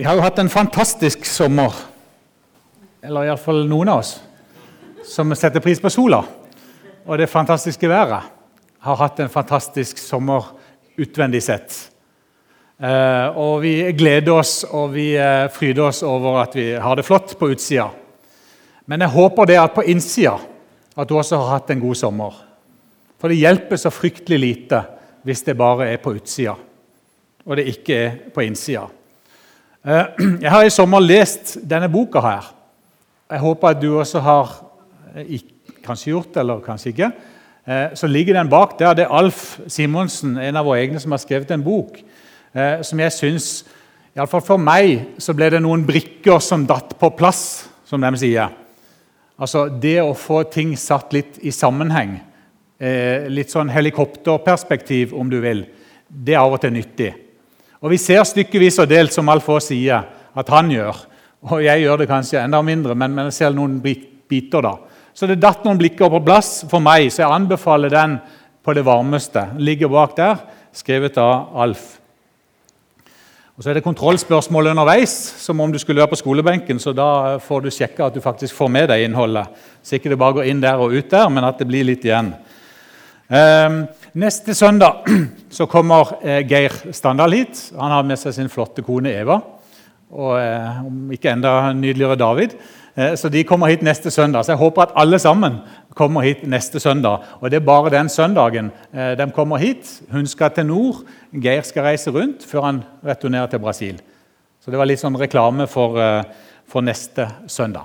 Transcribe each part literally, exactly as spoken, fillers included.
Vi har jo hatt en fantastisk sommer, eller i hvert fall noen av oss, som setter pris på sola. Og det fantastiske været har hatt en fantastisk sommer utvendig sett. Eh, og vi gleder oss, og vi eh, fryder oss over at vi har det flott på utsida. Men jeg håper det at på innsida, at du også har hatt en god sommer. For det hjelper så fryktelig lite hvis det bare er på utsida, og det ikke er på innsida. Jeg har i sommer lest denne boka her. Jeg håper at du også har kanskje gjort det, eller kanskje ikke. Så ligger den bak der. Det er Alf Simonsen, en av våre egne, som har skrevet en bok, som jeg synes, i alle fall for meg, så ble det noen brikker som datt på plass, som de sier. Altså det å få ting satt litt i sammenheng, litt sånn helikopterperspektiv om du vil, det er av og til nyttig. Og vi ser stykkevis og delt, som Alf også sier, at han gjør. Og jeg gjør det kanskje enda mindre, men, men jeg ser noen biter da. Så det datt noen blikker på plass for meg, så jeg anbefaler den på det varmeste. Den ligger bak der, skrevet av Alf. Og så er det kontrollspørsmål underveis, som om du skulle være på skolebenken, så da får du sjekke at du faktisk får med deg innholdet. Så ikke det bare går inn der og ut der, men at det blir litt igjen. Um, neste søndag så kommer eh, Geir Standal hit. Han har med seg sin flotte kone Eva, og eh, om ikke enda nydeligere David. Eh, så de kommer hit neste søndag. Så jeg håper at alle sammen kommer hit neste søndag. Og det er bare den søndagen eh, de kommer hit. Hun skal til nord, Geir skal reise rundt før han returnerer til Brasil. Så det var litt sånn reklame for, eh, for neste søndag.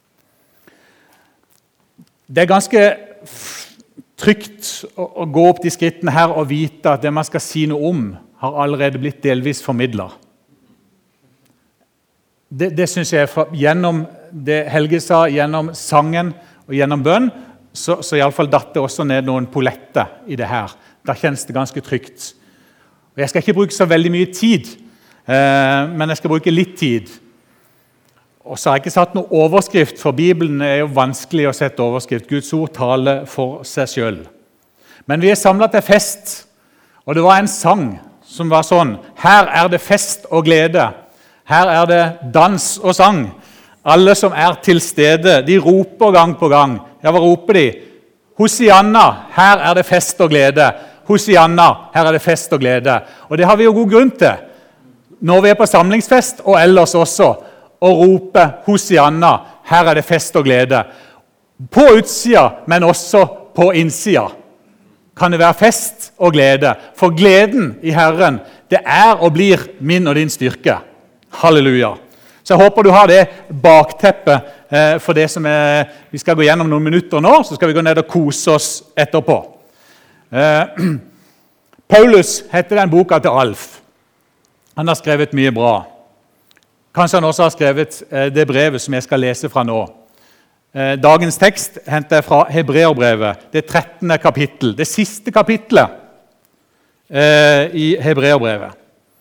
Det er ganske trygt å gå opp de skrittene her og vite at det man skal si noe om har allerede blitt delvis formidlet. Det, det synes jeg fra, gjennom det Helge sa, gjennom sangen og gjennom bønn, så, så i alle fall datt det også ned noen poletter i det her. Da kjennes det ganske trygt. Og jeg skal ikke bruke så veldig mye tid, eh, men jeg skal bruke litt tid. Og så har jeg ikke satt noe overskrift, for Bibelen er jo vanskelig å sette overskrift. Guds ord taler for seg selv. Men vi er samlet til fest, og det var en sang som var sånn: her er det fest og glede, her er det dans og sang. Alle som er til stede, de roper gang på gang. Ja, hva roper de? Hosianna, her er det fest og glede. Hosianna, her er det fest og glede. Og det har vi jo god grunn til, når vi er på samlingsfest, og ellers også, og rope Hosianna, her er det fest og glede. På utsida, men også på innsida kan det være fest og glede. For gleden i Herren, det er og blir min og din styrke. Halleluja. Så jeg håper du har det bakteppet eh, for det som er, vi skal gå gjennom noen minutter nå, så skal vi gå ned og kose oss etterpå. Eh, Paulus heter den boka til Alf. Han har skrevet mye bra. Kanskje han også har skrevet det brevet som jeg skal lese fra nå. Dagens tekst henter jeg fra Hebreerbrevet, det trettende kapittel, det siste kapittelet i Hebreerbrevet.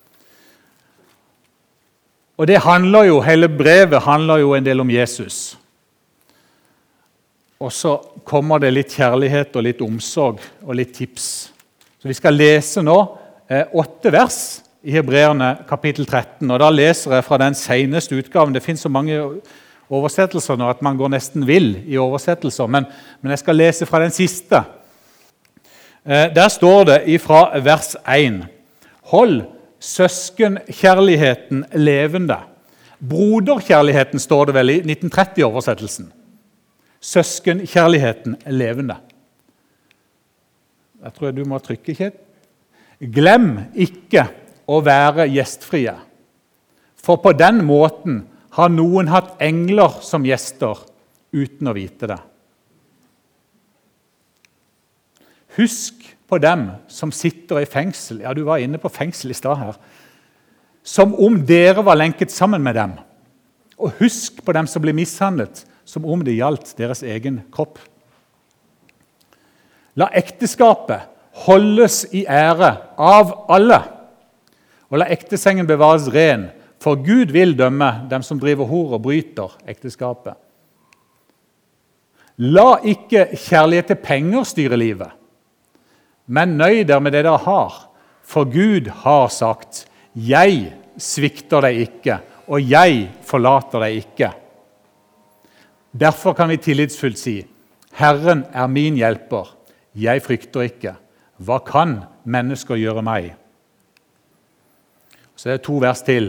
Og det handler jo, hele brevet handler jo en del om Jesus. Og så kommer det litt kjærlighet og litt omsorg og litt tips. Så vi skal lese nå åtte vers i Hebreerne kapittel tretten, og da leser jeg fra den seneste utgaven. Det finnes så mange oversettelser nå at man går nesten vill i oversettelser, men, men jeg skal lese fra den siste. Eh, der står det ifra vers én: hold søskenkjærligheten levende. Broderkjærligheten står det vel i nitten tretti-oversettelsen. Søskenkjærligheten levende. Jeg tror du må trykke, Kjell. Glem ikke å være gjestfrie. For på den måten har noen hatt engler som gjester uten å vite det. Husk på dem som sitter i fengsel. Ja, du var inne på fengsel i stad her. Som om dere var lenket sammen med dem. Og husk på dem som blir mishandlet, som om det gjaldt deres egen kropp. La ekteskapet holdes i ære av alle. Og la ektesengen bevares ren, for Gud vil dømme dem som driver hor og bryter ekteskapet. La ikke kjærlighet til penger styre livet, men nøy dere med det dere har, for Gud har sagt: jeg svikter deg ikke og jeg forlater deg ikke. Derfor kan vi tillitsfullt si, Herren er min hjelper, jeg frykter ikke. Hva kan mennesker gjøre meg? Så det er to vers til.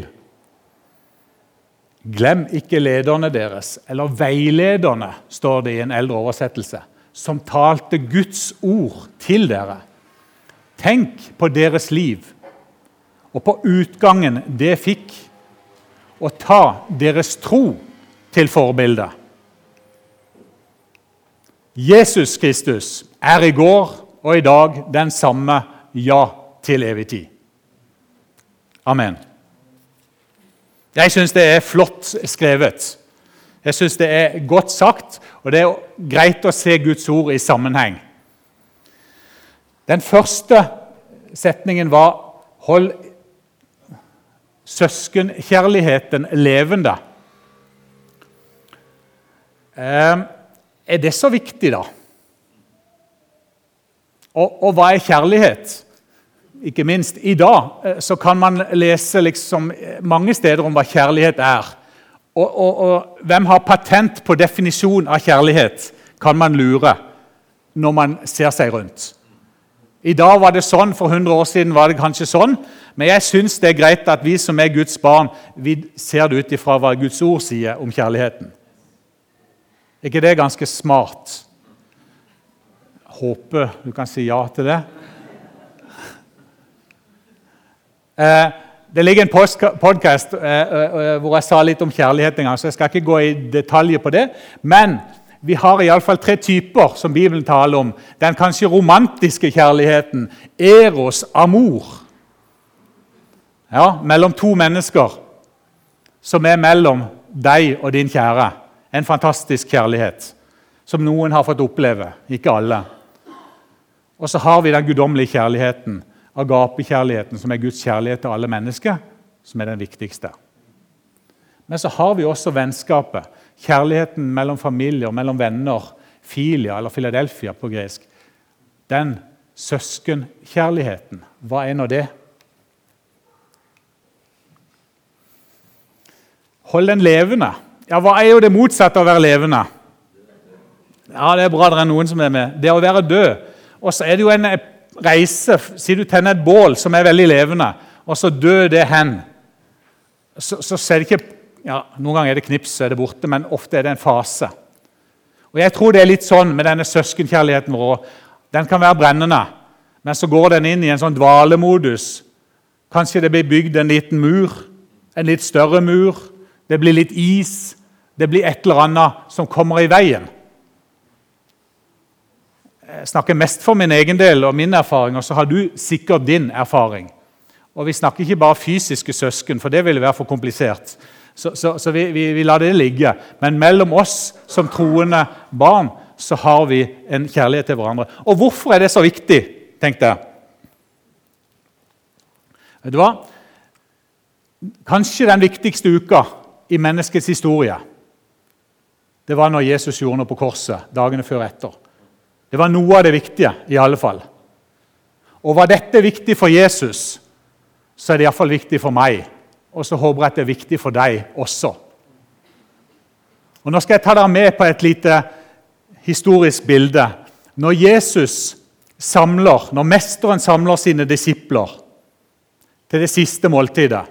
Glem ikke lederne deres, eller veilederne, står det i en eldre oversettelse, som talte Guds ord til dere. Tenk på deres liv, og på utgangen det fikk, og ta deres tro til forbilde. Jesus Kristus er i går og i dag den samme, ja, til evig tid. Amen. Jeg synes det er flott skrevet. Jeg synes det er godt sagt, og det er greit å se Guds ord i sammenheng. Den første setningen var «Hold søskenkjærligheten levende». Eh, er det så viktig da? Og, og hva er kjærlighet? Ikke minst i dag så kan man lese liksom mange steder om hva kjærlighet er. Og, og, og hvem har patent på definisjon av kjærlighet, kan man lure når man ser seg rundt. I dag var det sånn, for hundre år siden var det kanskje sånn, men jeg synes det er greit at vi som er Guds barn, vi ser det ut ifra hva Guds ord sier om kjærligheten. Er ikke det ganske smart? Håper du kan si ja til det. Eh, det ligger en podcast eh, eh, hvor jeg sa litt om kjærlighet en gang, så jeg skal ikke gå i detaljer på det. Men vi har i alle fall tre typer som Bibelen taler om. Den kanskje romantiske kjærligheten, eros, amor. Ja, mellom to mennesker som er mellom deg og din kjære. En fantastisk kjærlighet som noen har fått oppleve, ikke alle. Og så har vi den guddommelige kjærligheten, agapekjærligheten, som er Guds kjærlighet til alle mennesker, som er den viktigste. Men så har vi også vennskapet, kjærligheten mellom familier, mellom venner, filia eller Philadelphia på gresk. Den søskenkjærligheten, hva er nå det? Hold den levende. Ja, hva er jo det motsatte av å være levende? Ja, det er bra det er noen som er med. Det er å være død. Og så er det jo en reise, sier du tenner et bål som er veldig levende, og så dør det hen. Så, så ser det ikke, ja, noen ganger er det knips, så er det borte, men ofte er det en fase. Og jeg tror det er litt sånn med denne søskenkjærligheten vår. Den kan være brennende, men så går den inn i en sånn dvalemodus. Kanskje det blir bygd en liten mur, en litt større mur, det blir litt is, det blir et eller annet som kommer i veien. Jeg snakker mest for min egen del og min erfaring, og så har du sikkert din erfaring. Og vi snakker ikke bare fysiske søsken, for det ville være for komplisert. Så, så, så vi, vi, vi lar det ligge. Men mellom oss som troende barn, så har vi en kjærlighet til hverandre. Og hvorfor er det så viktig, tenkte jeg. Vet du hva? Kanskje den viktigste uka i menneskets historie, det var når Jesus gjorde noe på korset, dagene før etter. Det var noe av det viktige, i alle fall. Og var dette viktig for Jesus, så er det i alle fall viktig for meg. Og så håper jeg at det er viktig for deg også. Og nå skal jeg ta dere med på et lite historisk bilde. Når Jesus samler, når mesteren samler sine disipler til det siste måltidet,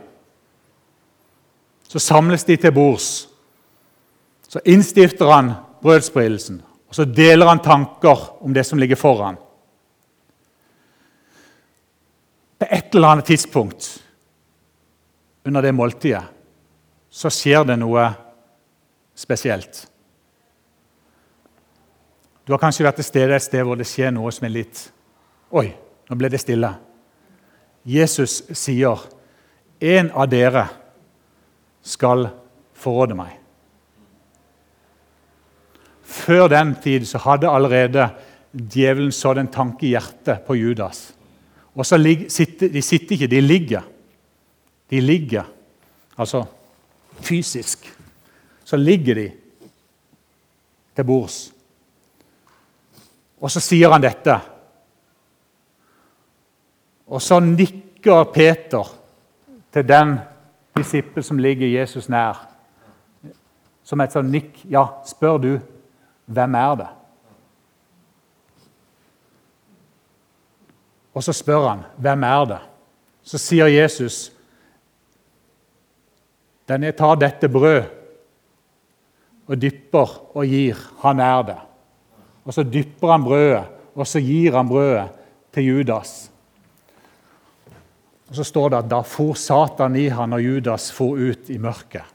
så samles de til bords. Så innstifter han brødsbrydelsen. Og så deler han tanker om det som ligger foran. På et eller annet tidspunkt under det måltidet så skjer det noe spesielt. Du har kanskje vært til stede et sted hvor det skjer noe som er litt Oi, nå ble det stille. Jesus sier, en av dere skal forråde meg. Før den tid så hadde allerede djevelen sådd en tanke i hjertet på Judas. Og så sitter, de sitter ikke, de ligger. De ligger, altså fysisk. Så ligger de til bords. Og så sier han dette. Og så nikker Peter til den disippel som ligger Jesus nær. Som et sånn nikk. Ja, spør du, hvem er det? Og så spør han, hvem er det? Så sier Jesus, den jeg tar dette brød og dypper og gir, han er det. Og så dypper han brødet, og så gir han brødet til Judas. Og så står det at da for Satan i han, og Judas for ut i mørket.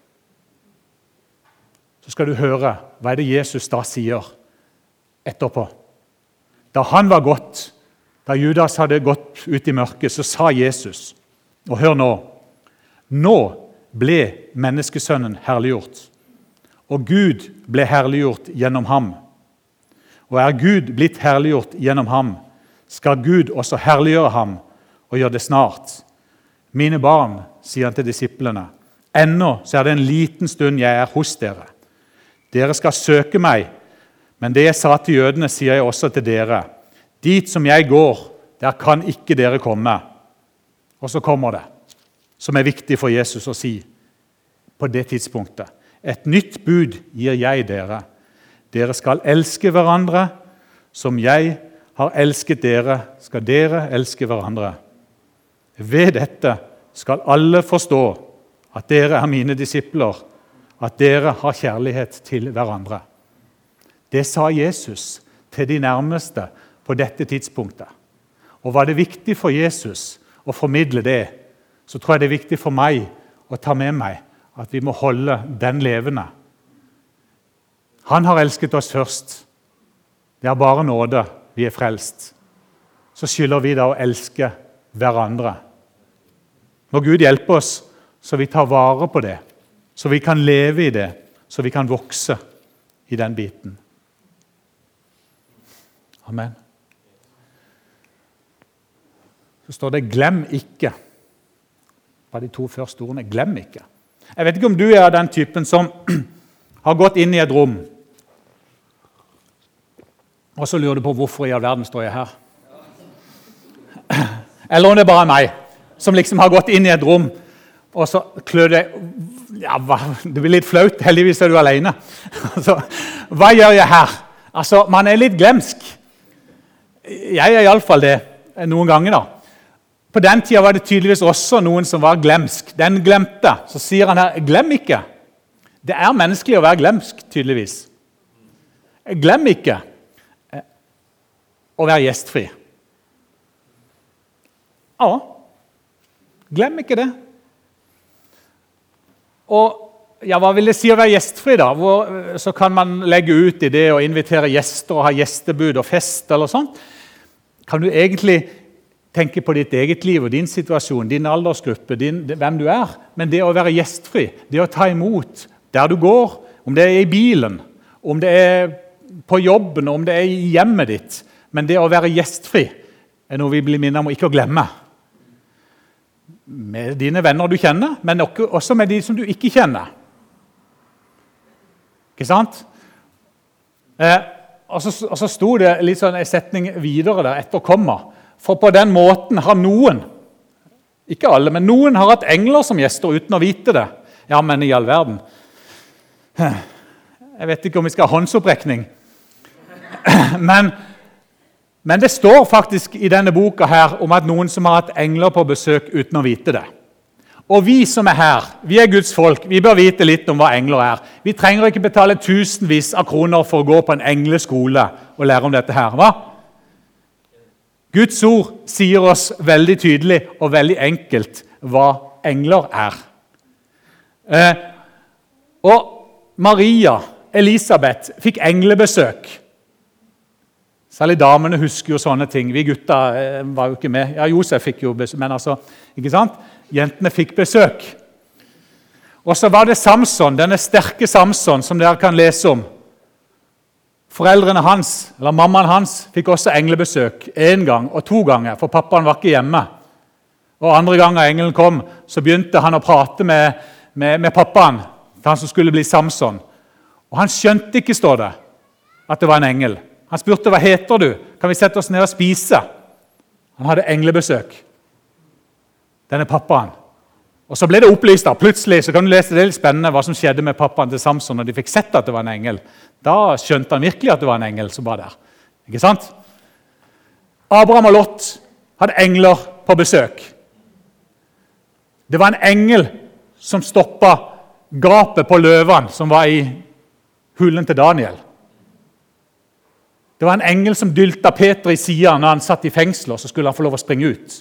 Så skal du høre, hva er det Jesus da sier etterpå? Da han var gått, da Judas hadde gått ut i mørket, så sa Jesus, og hør nå, nå ble menneskesønnen herliggjort, og Gud ble herliggjort gjennom ham. Og er Gud blitt herliggjort gjennom ham, skal Gud også herliggjøre ham og gjøre det snart. Mine barn, sier han til disiplene, ennå så er det en liten stund jeg er hos dere. Dere skal søke meg, men det jeg sa til jødene sier jeg også til dere. Dit som jeg går, der kan ikke dere komme. Og så kommer det, som er viktig for Jesus å si på det tidspunktet. Et nytt bud gir jeg dere. Dere skal elske hverandre, som jeg har elsket dere, skal dere elske hverandre. Ved dette skal alle forstå at dere er mine disipler, at dere har kjærlighet til hverandre. Det sa Jesus til de nærmeste på dette tidspunktet. Og var det viktig for Jesus å formidle det, så tror jeg det er viktig for meg å ta med meg at vi må holde den levende. Han har elsket oss først. Det er bare nåde vi er frelst. Så skylder vi da å elske hverandre. Må Gud hjelpe oss så vi tar vare på det, så vi kan leve i det, så vi kan vokse i den biten. Amen. Så står det, glem ikke. På de to første ordene, glem ikke. Jeg vet ikke om du er den typen som har gått inn i et rom, og så lurer du på hvorfor i all verden står jeg her. Eller om det bare er meg, som liksom har gått inn i et rom, og så klør det, ja, det blir litt flaut, heldigvis er du alene. Altså, hva gjør jeg her? Altså, man er litt glemsk. Jeg er i alle fall det, noen ganger da. På den tiden var det tydeligvis også noen som var glemsk. Den glemte. Så sier han her, glem ikke. Det er menneskelig å være glemsk, tydeligvis. Glem ikke å være gjestfri. Ja, glem ikke det. Og ja, hva vil det si å være gjestfri da? Hvor, så kan man legge ut i det og invitere gjester og ha gjestebud og fest eller sånt. Kan du egentlig tenke på ditt eget liv og din situasjon, din aldersgruppe, din, hvem du er. Men det å være gjestfri, det å ta imot der du går, om det er i bilen, om det er på jobben, om det er i hjemmet ditt. Men det å være gjestfri er noe vi blir minnet om å ikke glemme. Med dine venner du kjenner, men også med de som du ikke kjenner. Ikke sant? Eh, og, så, og så sto det litt sånn en setning videre der etter komma. For på den måten har noen, ikke alle, men noen har hatt engler som gjester uten å vite det. Ja, men i all verden. Jeg vet ikke om vi skal ha håndsopprekning. Men, men det står faktisk i denne boka her om at noen som har hatt engler på besøk uten å vite det. Og vi som er her, vi er Guds folk, vi bør vite litt om hva engler er. Vi trenger ikke betale tusenvis av kroner for å gå på en engleskole og lære om dette her, hva? Guds ord sier oss veldig tydelig og veldig enkelt hva engler er. Eh, og Maria, Elisabeth, fikk englebesøk. Særlig damene husker jo sånne ting. Vi gutta eh, var jo ikke med. Ja, Josef fikk jo besøk, men altså, ikke sant? Jentene fikk besøk. Og så var det Samson, denne sterke Samson, som dere kan lese om. Foreldrene hans, eller mammaen hans, fikk også englebesøk en gang og to ganger, for pappaen var ikke hjemme. Og andre ganger engelen kom, så begynte han å prate med, med, med pappaen, han som skulle bli Samson. Og han skjønte ikke, står det, at det var en engel. Han spurte, hva heter du? Kan vi sette oss ned og spise? Han hadde englebesøk. Denne pappaen. Og så ble det opplyst da, plutselig, så kan du lese det litt spennende hva som skjedde med pappaen til Samson når de fikk sett at det var en engel. Da skjønte han virkelig at det var en engel som var der. Ikke sant? Abraham og Lot hadde engler på besøk. Det var en engel som stoppet gapet på løven som var i hulen til Daniel. Det var en engel som dylta Peter i siden når han satt i fengsel, og så skulle han få lov å springe ut.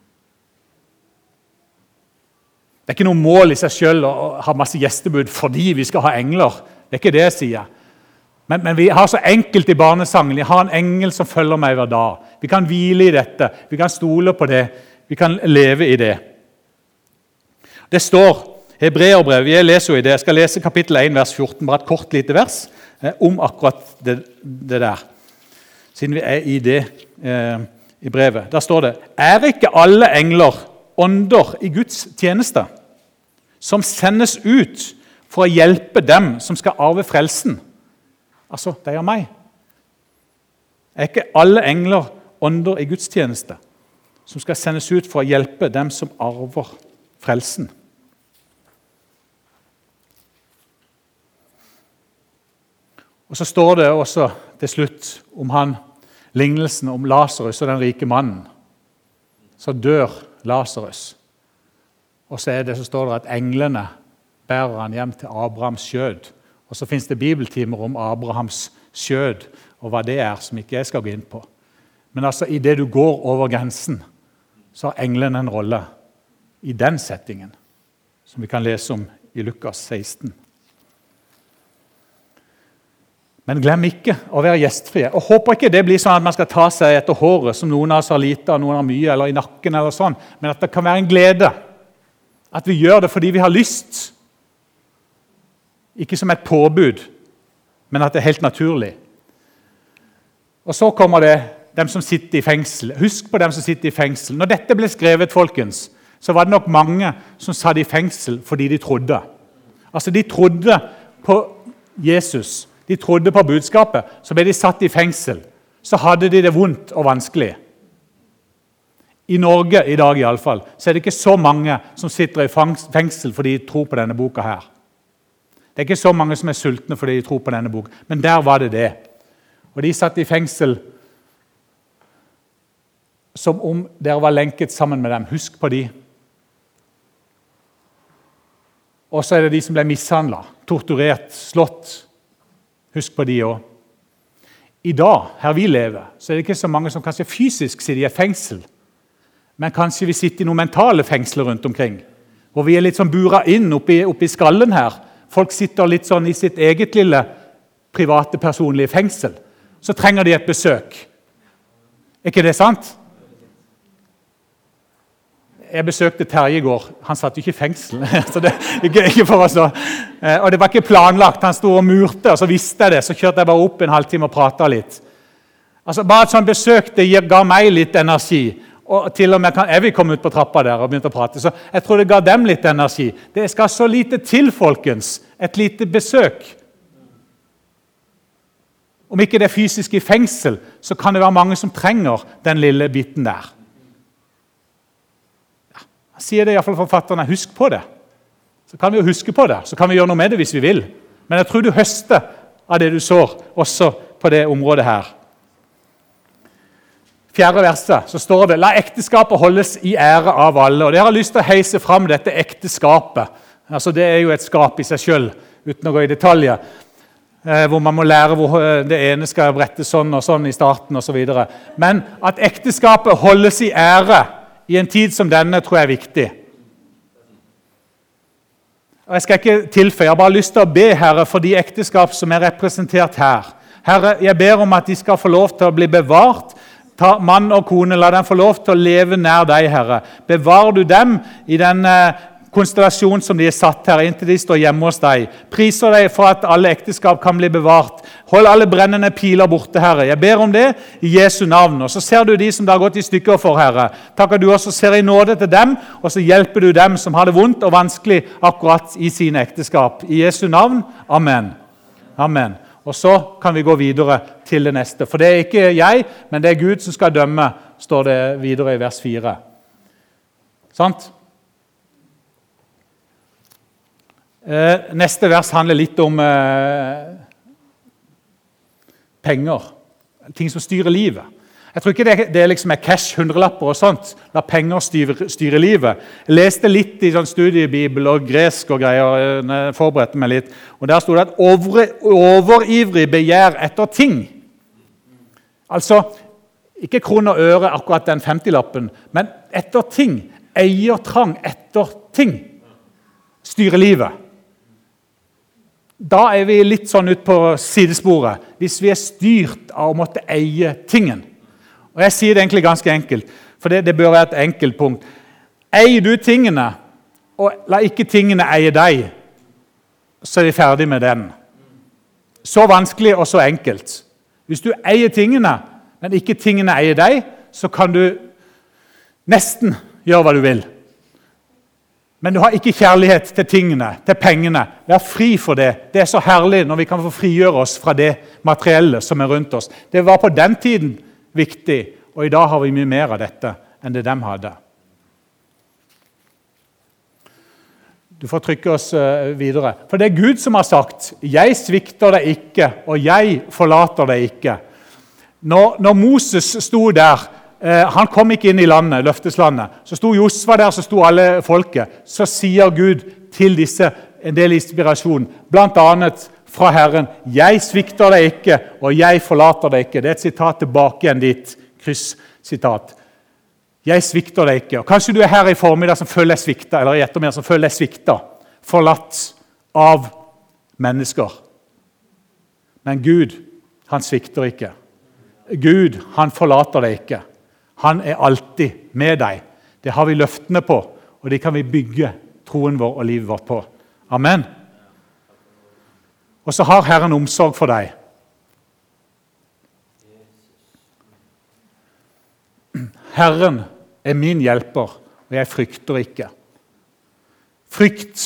Det er ikke noe mål i seg selv å ha masse gjestebud fordi vi skal ha engler. Det er ikke det jeg sier. Men, men vi har så enkelt i barnesangen. Vi har en engel som følger meg hver dag. Vi kan hvile i dette. Vi kan stole på det. Vi kan leve i det. Det står Hebreerbrevet, jeg leser jo i det. Jeg skal lese kapittel ett, vers fjorten, bare et kort lite vers eh, om akkurat det, det der. Siden vi er i det eh, i brevet. Der står det, er ikke alle engler ånder i Guds tjeneste, som sendes ut for å hjelpe dem som skal arve frelsen. Altså, deg og meg. Er ikke alle engler ånder i Guds tjeneste, som skal sendes ut for å hjelpe dem som arver frelsen? Og så står det også til slutt om han, lignelsen om Lazarus og den rike mannen. Så dør Lazarus. Og så er det så står det at englene bærer han hjem til Abrahams skjød. Og så finnes det bibeltimer om Abrahams skjød, og hva det er, som ikke jeg skal gå inn på. Men altså, i det du går over grensen, så har englene en rolle i den settingen, som vi kan lese om i Lukas seksten. Men glem ikke å være gjestfrie. Og håper ikke det blir sånn at man skal ta seg etter håret, som noen av oss har lite, og noen har mye, eller i nakken, eller sånn. Men at det kan være en glede. At vi gjør det fordi vi har lyst. Ikke som et påbud, men at det er helt naturlig. Og så kommer det dem som sitter i fengsel. Husk på dem som sitter i fengsel. Når dette ble skrevet, folkens, så var det nok mange som satt i fengsel fordi de trodde. Altså, de trodde på Jesus. De trodde på budskapet, så ble de satt i fengsel. Så hadde de det vondt og vanskelig. I Norge i dag i alle fall, så er det ikke så mange som sitter i fengsel fordi de tror på denne boka her. Det er ikke så mange som er sultne fordi de tror på denne boka, men der var det det. Og de satt i fengsel som om dere var lenket sammen med dem. Husk på de. Og så er det de som ble mishandlet, torturert, slått. Husk på de også. I dag, her vi lever, så er det ikke så mange som kanskje fysisk sitter i et fengsel, men kanskje vi sitter i noen mentale fengsler rundt omkring, hvor vi er litt sånn buret inn oppi, oppi skallen her. Folk sitter litt sånn i sitt eget lille private, personlige fengsel. Så trenger de et besøk. Er ikke det sant? Jeg besøkte Terje i går. Han satt jo ikke i fengsel. så det, ikke, ikke for oss, og det var ikke planlagt. Han stod og murte, og så visste jeg det. Så kjørte jeg bare opp en halvtime og pratet litt. Altså, bare et sånt besøk det ga meg litt energi. Og til og med kan jeg vil komme ut på trappa der og begynne å prate. Så jeg tror det ga dem litt energi. Det skal så lite til, folkens. Et lite besøk. Om ikke det er fysisk i fengsel, så kan det være mange som trenger den lille biten der. Sier det i hvert fall forfatterne, husk på det. Så kan vi jo huske på det, så kan vi gjøre noe med det hvis vi vil. Men jeg tror du høster av det du sår, også på det området her. Fjerde verset, så står det, la ekteskapet holdes i ære av alle. Og jeg har lyst til å heise fram dette ekteskapet. Altså det er jo et skap i seg selv, uten å gå i detaljer. Eh, hvor man må lære hvor det ene skal brette sånn og sånn i starten og så videre. Men at ekteskapet holdes i ære, i en tid som denne tror jeg er viktig. Og jeg skal ikke tilføye, jeg har bare lyst til å be, Herre, for de ekteskap som er representert her. Herre, jeg ber om at de skal få lov til å bli bevart. Ta mann og kone, la dem få lov til å leve nær deg, Herre. Bevar du dem i den eh, konstellasjon som de er satt her, inntil de står hjemme hos deg. Priser deg for at alle ekteskap kan bli bevart. Hold alle brennende piler borte, Herre. Jeg ber om det i Jesu navn. Og så ser du de som det har gått i stykker for, Herre. Takk at du også ser i nåde til dem, og så hjelper du dem som har det vondt og vanskelig akkurat i sine ekteskap. I Jesu navn. Amen. Amen. Og så kan vi gå videre til det neste. For det er ikke jeg, men det er Gud som skal dømme, står det videre i vers fire. Sant? Eh, neste vers handler litt om eh, penger. Ting som styrer livet. Jeg tror ikke det, det liksom er cash, hundrelapper og sånt. La penger styre, styre livet. Jeg leste litt i sånn studiebibel og gresk og greier. Jeg forberedte meg litt. Og der stod det at over, overivrig begjær etter ting. Altså, ikke kroner og øre akkurat den femtilappen, men etter ting. Eiertrang etter ting. Styre livet. Da er vi litt sånn ut på sidesporet, hvis vi er styrt av å måtte eie tingen. Og jeg sier det egentlig ganske enkelt, for det, det bør være et enkelt punkt. Eier du tingene, og la ikke tingene eie deg, så er vi ferdig med den. Så vanskelig og så enkelt. Hvis du eier tingene, men ikke tingene eier deg, så kan du nesten gjøre hva du vil. Men du har ikke kjærlighet til tingene, til pengene. Vær fri for det. Det er så herlig når vi kan få frigjøre oss fra det materielle som er rundt oss. Det var på den tiden viktig, og i dag har vi mye mer av dette enn det de hadde. Du får trykke oss videre. For det er Gud som har sagt, «Jeg svikter deg ikke, og jeg forlater deg ikke». Når, når Moses sto der, han kom ikke inn i landet, løfteslandet. Så sto Josva der, så sto alle folket. Så sier Gud til disse en del inspirasjon, blant annet fra Herren, «Jeg svikter deg ikke, og jeg forlater deg ikke». Det er et sitat tilbake igjen dit, kryss-sitat. «Jeg svikter deg ikke». Og kanskje du er her i formiddag som føler deg svikta, eller i ettermiddag som føler deg svikta, forlatt av mennesker. Men Gud, han svikter ikke. Gud, han forlater deg ikke. Han er alltid med deg. Det har vi løftene på, og det kan vi bygge troen vår og livet vårt på. Amen. Og så har Herren omsorg for deg. Herren er min hjelper, og jeg frykter ikke. Frykt.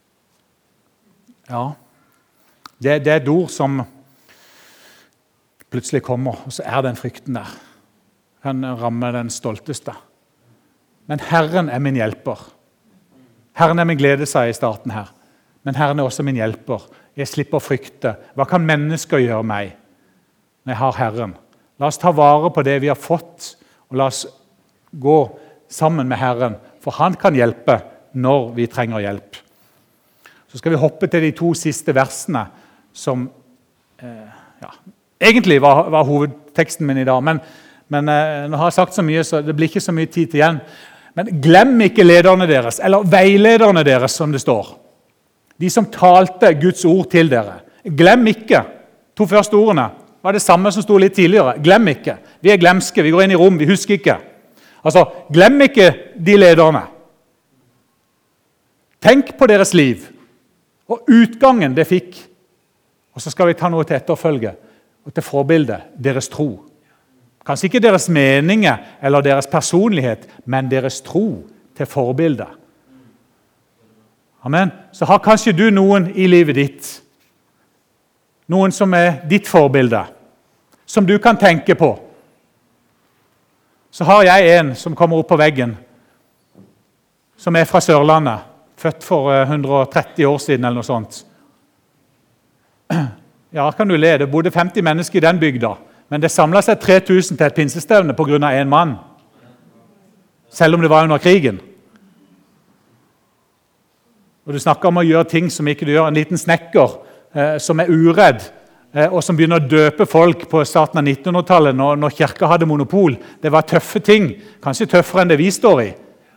Ja, det, det er et ord som plutselig kommer, og så er den frykten der. Han rammer den stolteste. Men Herren er min hjelper. Herren er min glede, sa jeg i starten her. Men Herren er også min hjelper. Jeg slipper å frykte. Hva kan mennesker gjøre meg når jeg har Herren? La oss ta vare på det vi har fått, og la oss gå sammen med Herren, for han kan hjelpe når vi trenger hjelp. Så skal vi hoppe til de to siste versene, som eh, ja, egentlig var, var hovedteksten min i dag, men Men eh, nå har jeg sagt så mye, så det blir ikke så mye tid til igjen. Men glem ikke lederne deres, eller veilederne deres, som det står. De som talte Guds ord til dere. Glem ikke. To første ordene var det samme som stod litt tidligere. Glem ikke. Vi er glemske, vi går inn i rom, vi husker ikke. Altså, glem ikke de lederne. Tenk på deres liv, og utgangen det fikk. Og så skal vi ta noe til etterfølge, og til forbilde, deres tro. Kanskje ikke deres meninger eller deres personlighet, men deres tro til forbilde. Amen. Så har kanskje du noen i livet ditt, noen som er ditt forbilde, som du kan tenke på. Så har jeg en som kommer opp på veggen, som er fra Sørlandet, født for hundre og tretti år siden eller noe sånt. Ja, kan du le, det bodde femti mennesker i den bygda. Men det samlet seg tre tusen til et pinsestevne på grunn av en mann. Selv om det var under krigen. Og du snakker om å gjøre ting som ikke du gjør. En liten snekker eh, som er uredd, eh, og som begynner å døpe folk på starten av nittenhundretallet når, når kirka hadde monopol. Det var tøffe ting, kanskje tøffere enn det vi står i.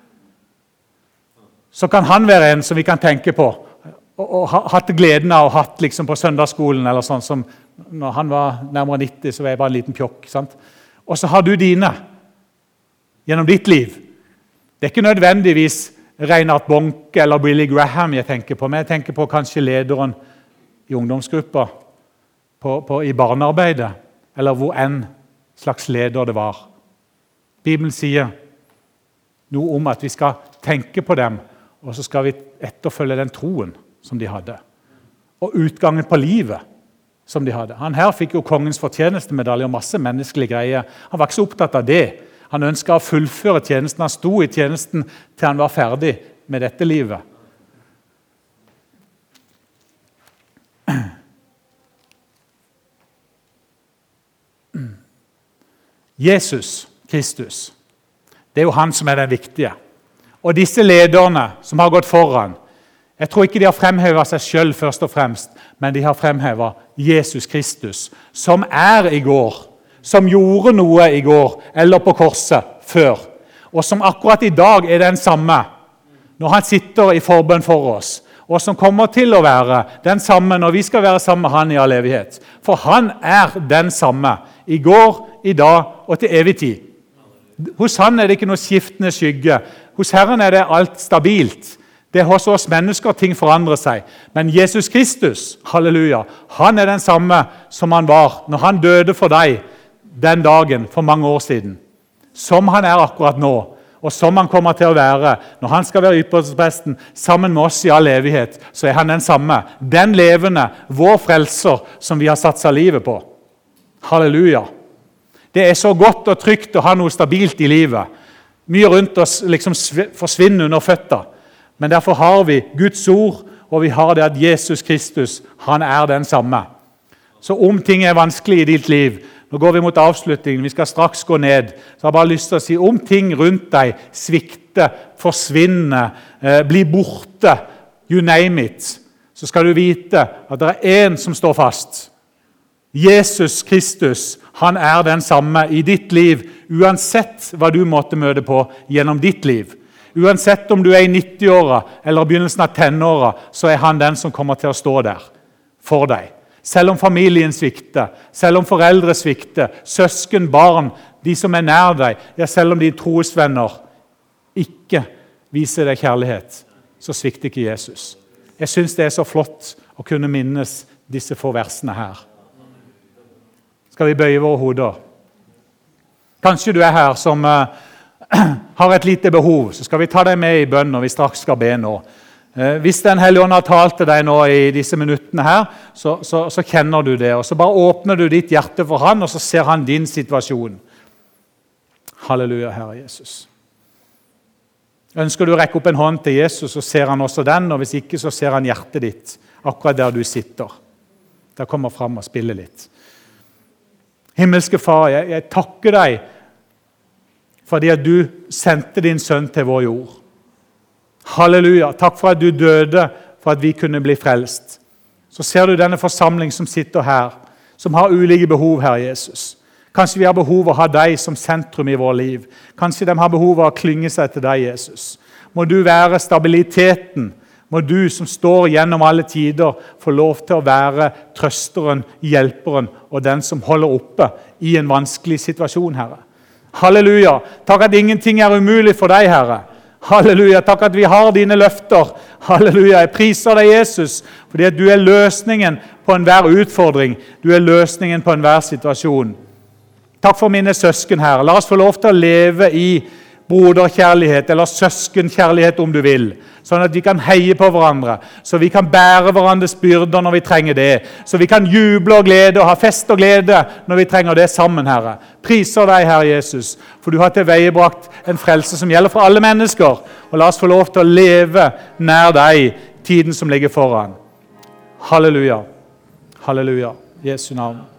Så kan han være en som vi kan tenke på. Og, og ha, hatt gleden av å ha hatt liksom, på søndagsskolen eller sånn som når han var nærmere nitti, så var jeg bare en liten pjokk. Sant? Og så har du dine gjennom ditt liv. Det er ikke nødvendigvis Reinhard Bonke eller Billy Graham jeg tenker på, men jeg tenker på kanskje lederen i ungdomsgruppa, på, på, i barnearbeidet, eller hvor enn slags leder det var. Bibelen sier noe om at vi skal tenke på dem, og så skal vi etterfølge den troen som de hadde. Og utgangen på livet som de hadde. Han her fikk jo kongens fortjenestemedalje og masse menneskelige greier. Han var ikke så opptatt av det. Han ønsket å fullføre tjenesten. Han sto i tjenesten til han var ferdig med dette livet. Jesus Kristus. Det er jo han som er den viktige. Og disse lederne som har gått foran, jeg tror ikke de har fremhevet seg selv først og fremst, men de har fremhevet Jesus Kristus, som er i går, som gjorde noe i går, eller på korset før, og som akkurat i dag er den samme, når han sitter i forbønn for oss, og som kommer til å være den samme når vi skal være sammen med han i all evighet. For han er den samme, i går, i dag og til evig tid. Hos han er det ikke noe skiftende skygge. Hos Herren er det alt stabilt. Det er hos oss mennesker ting forandrer seg. Men Jesus Kristus, halleluja, han er den samme som han var når han døde for deg den dagen for mange år siden. Som han er akkurat nå, og som han kommer til å være når han skal være ypperstepresten sammen med oss i all evighet, så er han den samme. Den levende, vår frelser som vi har satset livet på. Halleluja. Det er så godt og trygt å ha noe stabilt i livet. Mye rundt oss liksom forsvinner under føtter. Men derfor har vi Guds ord, og vi har det at Jesus Kristus, han er den samme. Så om ting er vanskelig i ditt liv, nå går vi mot avslutningen, vi skal straks gå ned, så jeg har bare lyst til å si, om ting rundt deg svikter, forsvinner, eh, blir borte, you name it, så skal du vite at det er en som står fast. Jesus Kristus, han er den samme i ditt liv, uansett hva du måtte møte på gjennom ditt liv. Uansett om du er i nitti-åra eller begynnelsen av tenåra, så er han den som kommer til å stå der for deg. Selv om familien svikter, selv om foreldre svikter, søsken, barn, de som er nær deg, ja, selv om de trosvenner ikke viser deg kjærlighet, så svikter ikke Jesus. Jeg synes det er så flott å kunne minnes disse få versene her. Skal vi bøye våre hoder? Kanskje du er her som uh, har et lite behov, så skal vi ta deg med i bønn når vi straks skal be nå. Uh, hvis Den hellige ånd har talt til deg nå i disse minuttene her, så, så, så kjenner du det, og så bare åpner du ditt hjerte for han, og så ser han din situasjon. Halleluja, Herre Jesus. Ønsker du å rekke opp en hånd til Jesus, så ser han også den, og hvis ikke, så ser han hjertet ditt, akkurat der du sitter. Der kommer frem og spiller litt. Himmelske Far, jeg, jeg takker deg fordi at du sendte din sønn til vår jord. Halleluja, takk for at du døde for at vi kunne bli frelst. Så ser du denne forsamling som sitter her, som har ulike behov, Herre Jesus. Kanskje vi har behov av å ha deg som sentrum i vår liv. Kanskje de har behov av å klynge seg til deg, Jesus. Må du være stabiliteten. Må du som står gjennom alle tider få lov til å være trøsteren, hjelperen og den som holder oppe i en vanskelig situasjon, Herre. Halleluja. Takk at ingenting er umulig for deg, Herre. Halleluja. Takk at vi har dine løfter. Halleluja. Jeg priser deg, Jesus, fordi at du er løsningen på enhver utfordring. Du er løsningen på enhver situasjon. Takk for mine søsken, Herre. La oss få lov til å leve i broderkjærlighet, eller søskenkjærlighet om du vil, sånn at vi kan heie på hverandre, så vi kan bære hverandres byrder når vi trenger det, så vi kan juble og glede og ha fest og glede når vi trenger det sammen, Herre. Priser deg, Herre Jesus, for du har tilveiebrakt en frelse som gjelder for alle mennesker, og la oss få lov til å leve nær deg tiden som ligger foran. Halleluja. Halleluja. Jesu navn.